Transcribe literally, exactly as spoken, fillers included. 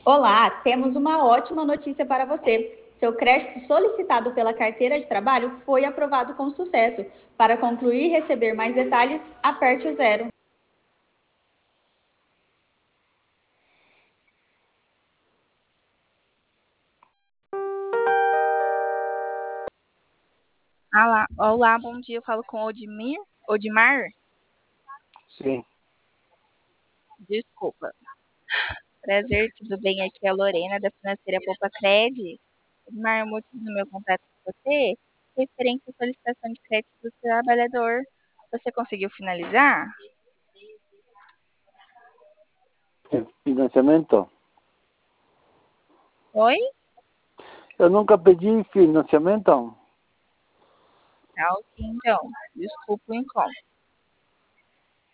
Olá, temos uma ótima notícia para você. Seu crédito solicitado pela carteira de trabalho foi aprovado com sucesso. Para concluir e receber mais detalhes, aperte o zero. Olá, olá, bom dia. Eu falo com Odimir, Odimar. Sim. Desculpa. Prazer, tudo bem? Aqui é a Lorena, da Financeira Poupa Cred. Odimar, o motivo do meu contato com você é referente à solicitação de crédito do trabalhador. Você conseguiu finalizar? Financiamento? Oi? Eu nunca pedi financiamento. Tá, ok, então. Desculpa o incômodo.